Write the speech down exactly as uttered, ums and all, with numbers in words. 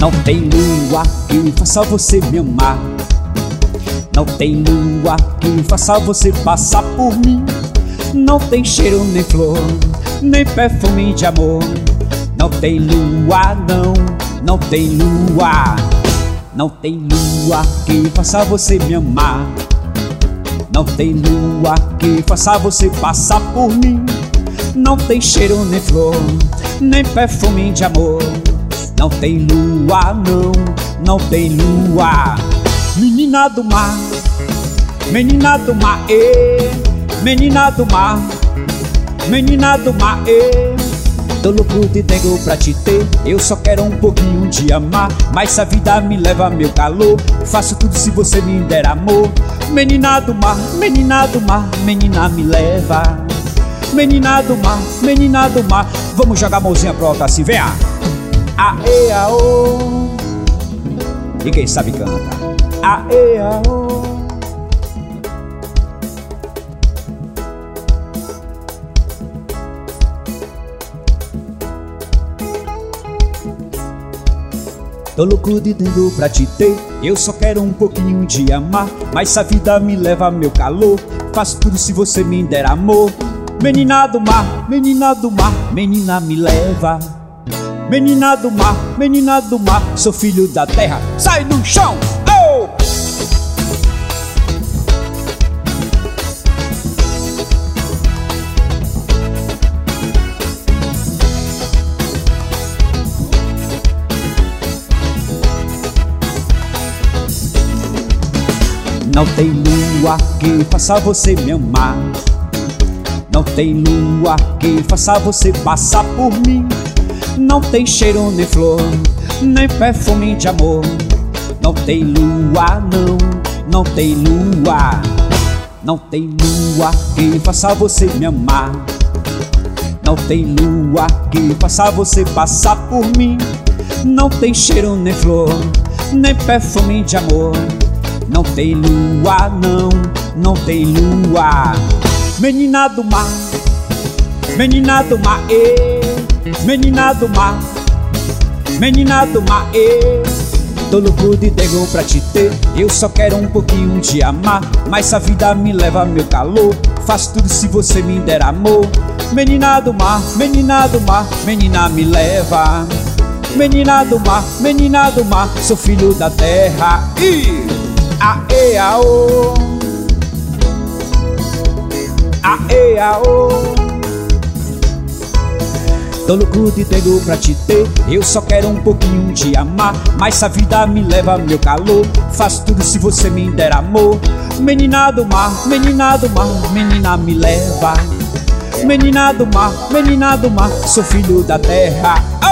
Não tem lua que faça você me amar. Não tem lua que faça você passar por mim. Não tem cheiro nem flor, nem perfume de amor. Não tem lua, não, não tem lua. Não tem lua que faça você me amar. Não tem lua que faça você passar por mim. Não tem cheiro nem flor, nem perfume de amor. Não tem lua, não, não tem lua. Menina do mar, menina do mar, ê, menina do mar, menina do mar, ê. Tô louco de dengo pra te ter, eu só quero um pouquinho de amar. Mas se a vida me leva meu calor, faço tudo se você me der amor. Menina do mar, menina do mar, menina me leva. Menina do mar, menina do mar, vamos jogar a mãozinha pro alto assim, vem a aê, aô. E quem sabe canta aê, aô. Tô louco de dentro pra te ter, eu só quero um pouquinho de amar. Mas se a vida me leva meu calor, faço tudo se você me der amor. Menina do mar, menina do mar, menina me leva. Menina do mar, menina do mar, sou filho da terra, sai do chão, oh! Não tem lua que faça você me amar. Não tem lua que faça você passar por mim. Não tem cheiro nem flor, nem perfume de amor. Não tem lua, não, não tem lua. Não tem lua que faça você me amar. Não tem lua que faça você passar por mim. Não tem cheiro nem flor, nem perfume de amor. Não tem lua, não, não tem lua. Menina do mar, menina do mar, ê, menina do mar, menina do mar, ê. Tô louco de dengo pra te ter, eu só quero um pouquinho de amar. Mas se a vida me leva meu calor, faço tudo se você me der amor. Menina do mar, menina do mar, menina me leva. Menina do mar, menina do mar, sou filho da terra. E aê, aô, aê, aô. Tô louco de dengo pra te ter, eu só quero um pouquinho de amar. Mas se a vida me leva meu calor, faço tudo se você me der amor. Menina do mar, menina do mar, menina me leva. Menina do mar, menina do mar, sou filho da terra.